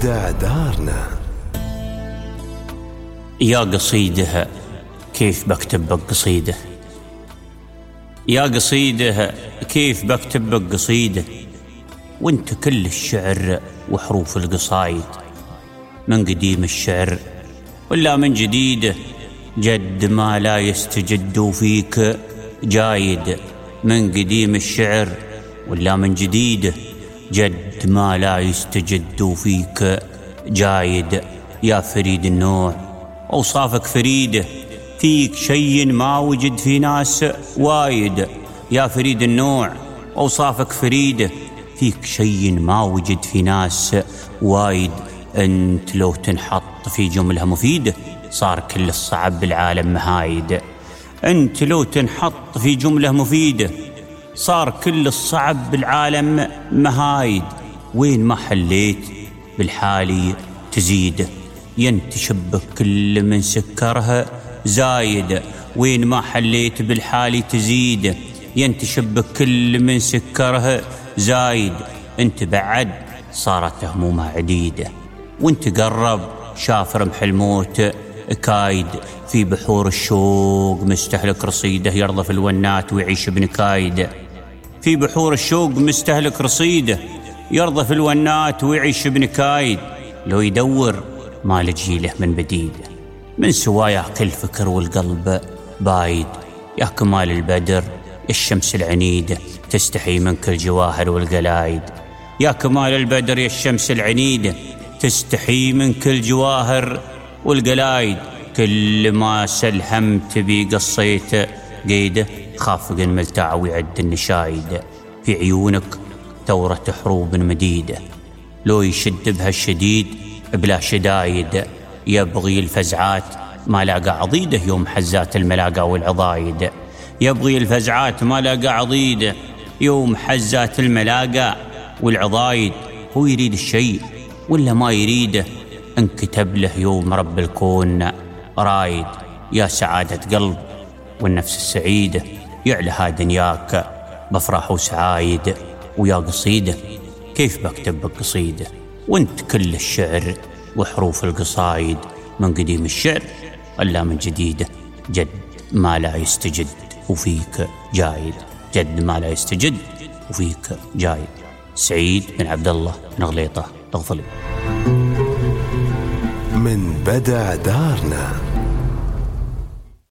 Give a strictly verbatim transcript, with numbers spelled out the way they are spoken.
بدع دارنا. يا قصيدها كيف بكتب بك قصيدة، يا قصيدها كيف بكتب بك قصيدة، وانت كل الشعر وحروف القصايد، من قديم الشعر ولا من جديده، جد ما لا يستجد فيك جايد، من قديم الشعر ولا من جديده، جد ما لا يستجد فيك جايد. يا فريد النوع أوصافك فريدة، فيك شيء ما وجد في ناس وايد. يا فريد النوع أوصافك فريدة، فيك شيء ما وجد في ناس وايد. أنت لو تنحط في جملة مفيدة صار كل الصعب بالعالم مهايد. أنت لو تنحط في جملة مفيدة صار كل الصعب بالعالم مهايد. وين ما حليت بالحالي تزيد، ينتشبك كل من سكرها زايد. وين ما حليت بالحالي تزيد، ينتشبك كل من سكرها زايد. انت بعد صارت همومها عديدة، وانت قرب شاف رمح الموت كايد. في بحور الشوق مستهلك رصيده، يرضى في الونات ويعيش بنكايد. في بحور الشوق مستهلك رصيده، يرضى في الونات ويعيش بنكايد. لو يدور ما لجي له من بديده، من سوايا كل فكر والقلب بايد. يا كمال البدر يا الشمس العنيدة، تستحي منك الجواهر والقلايد. يا كمال البدر يا الشمس العنيدة، تستحي منك الجواهر والقلايد. كل ما سلهمت بي قصيت قيده، خافق الملتع ويعد النشايد. في عيونك ثورة حروب مديدة، لو يشد بها الشديد بلا شدايد. يبغي الفزعات ما لاقى عضيده، يوم حزات الملاقى والعضايد. يبغي الفزعات ما لاقى عضيده، يوم حزات الملاقى والعضايد. هو يريد الشيء ولا ما يريده، انكتب له يوم رب الكون رايد. يا سعادة قلب والنفس السعيدة، يعلها دنياك بفرح وسعايد. ويا قصيدة كيف بكتب بك قصيدة، وانت كل الشعر وحروف القصايد، من قديم الشعر ألا من جديده، جد ما لا يستجد وفيك جايد. جد ما لا يستجد وفيك جايد. سعيد بن عبد الله بن غليطة الغفلي. من بدع دارنا.